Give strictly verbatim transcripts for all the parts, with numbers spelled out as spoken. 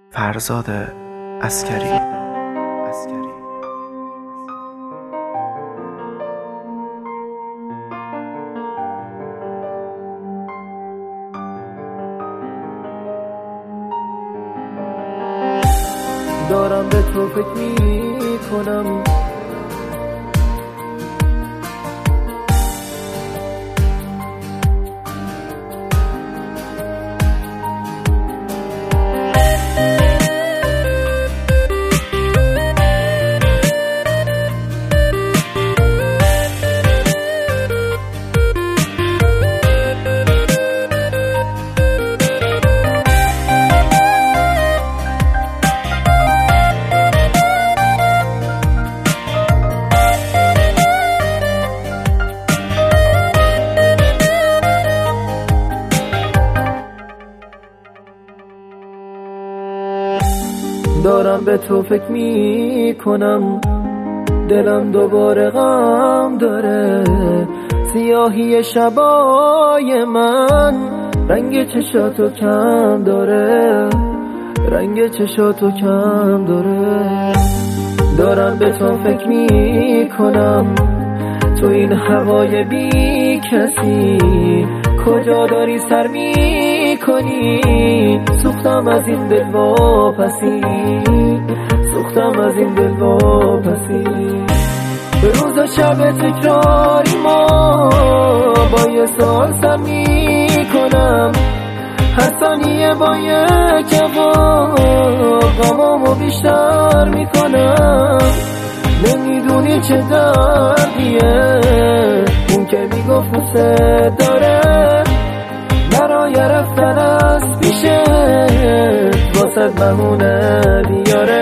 فرزاد عسکری. دارم به تو فکر می کنم، دارم به تو فکر می کنم، دلم دوباره غم داره. سیاهی شبای من رنگ چشاتو کم داره، رنگ چشاتو کم داره. دارم به تو فکر می کنم، تو این هوای بی کسی کجا داری سر می کنی؟ سوختم از این دل واپسی، سوختم از این دل واپسی. به روز و شب تکراری ما با یه سال سر می کنم، هر ثانیه با یک جواب غمامو بیشتر می کنم. نمیدونی چه دردیه اون که میگفت دوست داره، برای رفتن از پیشه واسه بهونه بیاره.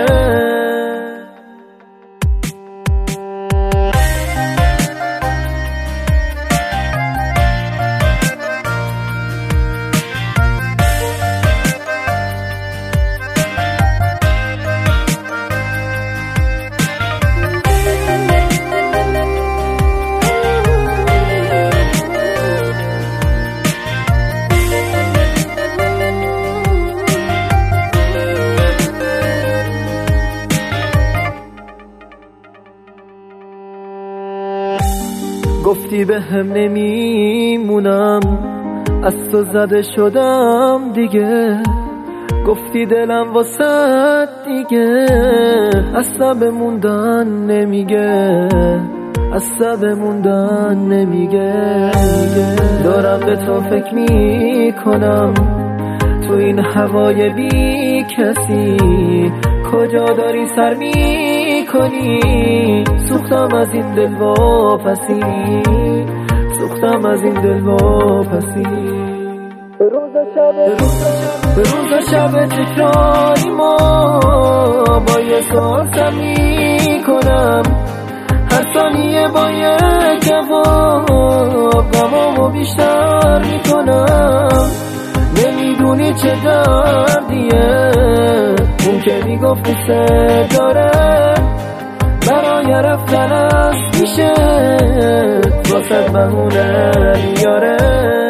گفتی به هم نمیمونم، از تو زده شدم دیگه. گفتی دلم واسه دیگه اصلا بموندن نمیگه، اصلا بموندن نمیگه. دارم به تو فکر می کنم، تو این هوای بی کسی کجا داری سر می کنی؟ سوختم از این دل واپسی، سوختم از این دل واپسی. به روز شب به روز شب تکراری ما با یه سال سر می کنم، هر ثانیه با یک جواب غمامو بیشتر می کنم. نمیدونی چه دردیه اون که میگفت دوست داره، برای رفتن از پیشه واسه بهونه بیاره.